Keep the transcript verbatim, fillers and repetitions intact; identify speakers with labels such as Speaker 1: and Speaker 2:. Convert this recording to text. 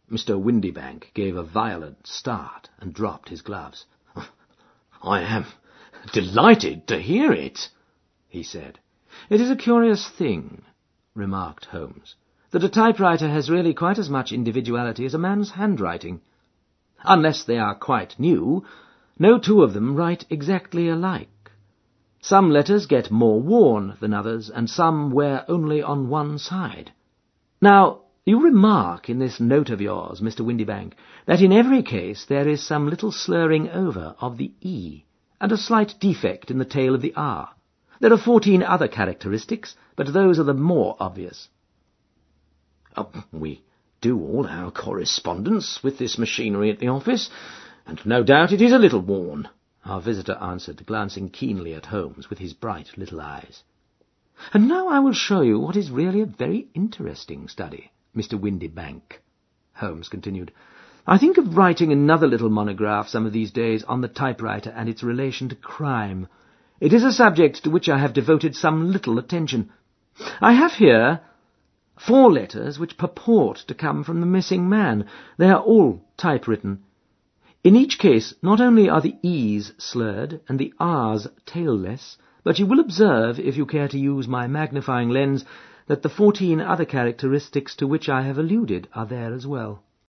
Speaker 1: Mister Windybank gave a violent start and dropped his gloves. "I am delighted to hear it," he said. "It is a curious thing," remarked Holmes, "that a typewriter has really quite as much individuality as a man's handwriting. Unless they are quite new, no two of them write exactly alike. Some letters get more worn than others, and some wear only on one side. Now, you remark in this note of yours, Mister Windybank, that in every case there is some little slurring over of the E, and a slight defect in the tail of the R. There are fourteen other characteristics, but those are the more obvious." Oh, "We do all our correspondence with this machinery at the office, and no doubt it is a little worn," our visitor answered, glancing keenly at Holmes with his bright little eyes. "And now I will show you what is really a very interesting study, Mister Windybank," Holmes continued. "I think of writing another little monograph some of these days on the typewriter and its relation to crime. It is a subject to which I have devoted some little attention. I have here four letters which purport to come from the missing man. They are all typewritten. In each case, not only are the E's slurred and the R's tailless, but you will observe, if you care to use my magnifying lens, that the fourteen other characteristics to which I have alluded are there as well.